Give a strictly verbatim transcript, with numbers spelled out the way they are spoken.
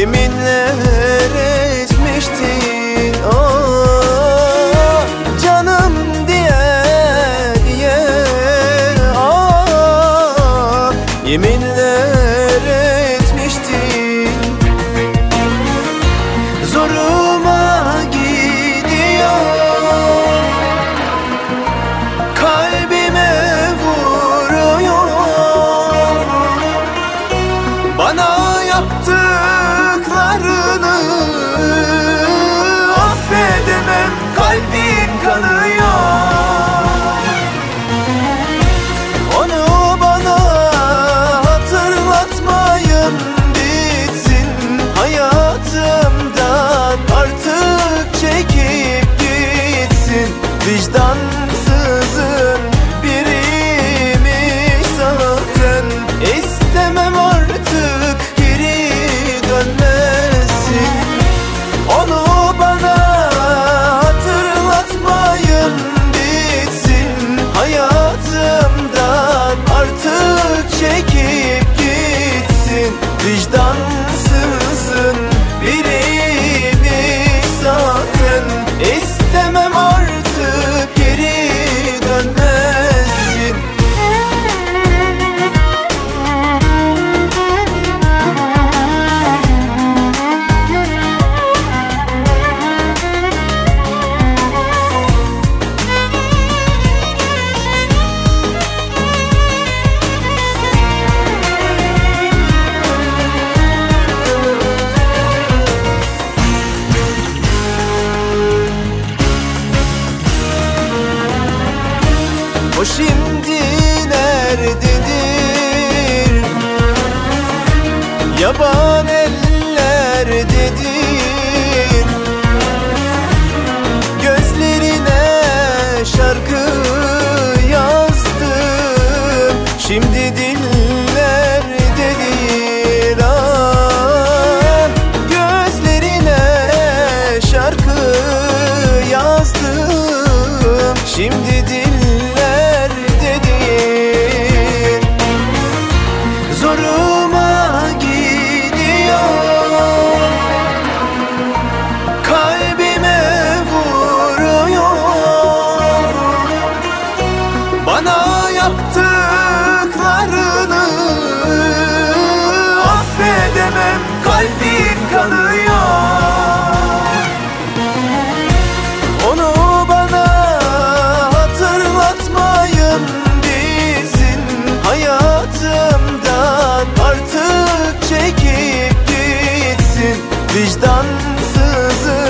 yeminler etmiştin. Oh, canım diye diye ah, yeminler etmiştin. Zoruma gidiyor, kalbime vuruyor. Bana yaptıklarını affedemem, kalbim kanıyor. Onu bana hatırlatmayın, bitsin hayatımdan, artık çekip gitsin. Vicdansızın biriymiş zaten, istemem artık geri dönmesin. Onu bana hatırlatmayın, bitsin hayatımdan, artık çekip gitsin. Vicdansızın biriymiş zaten, istemem artık geri dönmesin. O şimdi nerededir? Yaban ellerdedir. Gözlerine şarkı yazdım, şimdi dillerdedir. Ah, gözlerine şarkı yazdım, şimdi dillerdedir. Zoruma gidiyor, kalbime vuruyor. Bana yaptıklarını affedemem, kalbim kanıyor. Onu bana hatırlatmayın, bitsin hayatımdan, artık çekip gitsin. Vicdansızın